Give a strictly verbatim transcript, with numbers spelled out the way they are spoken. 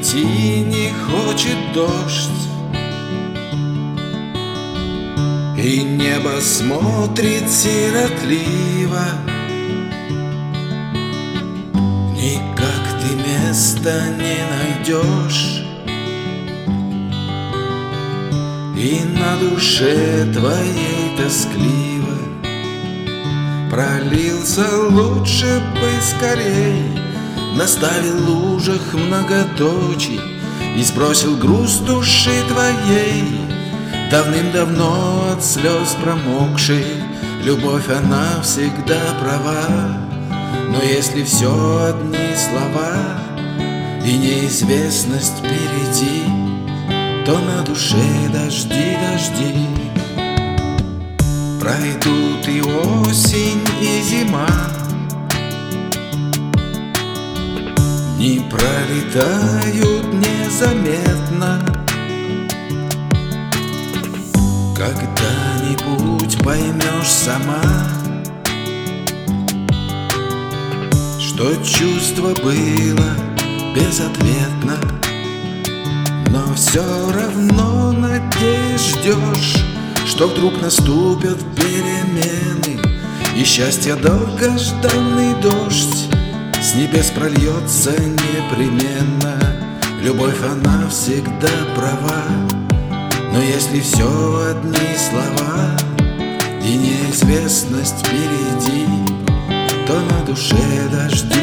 идти не хочет дождь, и небо смотрит сиротливо. Никак ты места не найдешь, и на душе твоей тоскливо. Пролился лучше бы скорей, наставил в лужах многоточий и сбросил груз души твоей. Давным-давно от слез промокшей любовь, она всегда права. Но если все одни слова и неизвестность впереди, то на душе дожди, дожди. Пройдут и осень, и зима, не пролетают незаметно. Когда-нибудь поймешь сама, что чувство было безответно. Но все равно, надеюсь, ждешь, что вдруг наступят перемены, и счастье долгожданный дождь с небес прольется непременно. Любовь, она всегда права, но если все одни слова и неизвестность впереди, то на душе дожди.